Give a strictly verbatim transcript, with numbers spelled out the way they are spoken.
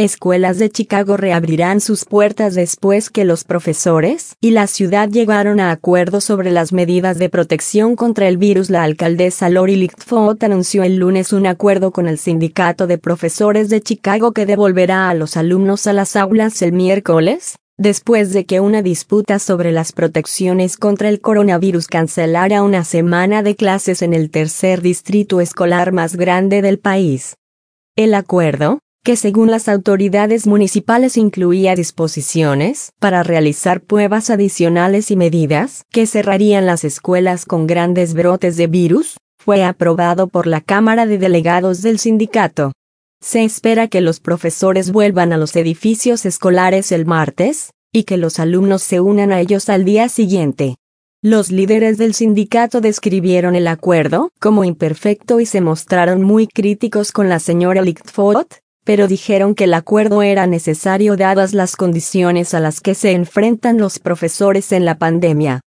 Escuelas de Chicago reabrirán sus puertas después que los profesores y la ciudad llegaron a acuerdo sobre las medidas de protección contra el virus. La alcaldesa Lori Lightfoot anunció el lunes un acuerdo con el sindicato de profesores de Chicago que devolverá a los alumnos a las aulas el miércoles, después de que una disputa sobre las protecciones contra el coronavirus cancelara una semana de clases en el tercer distrito escolar más grande del país. El acuerdo, que según las autoridades municipales incluía disposiciones para realizar pruebas adicionales y medidas que cerrarían las escuelas con grandes brotes de virus, fue aprobado por la Cámara de Delegados del sindicato. Se espera que los profesores vuelvan a los edificios escolares el martes, y que los alumnos se unan a ellos al día siguiente. Los líderes del sindicato describieron el acuerdo como imperfecto y se mostraron muy críticos con la señora Lightfoot, pero dijeron que el acuerdo era necesario dadas las condiciones a las que se enfrentan los profesores en la pandemia.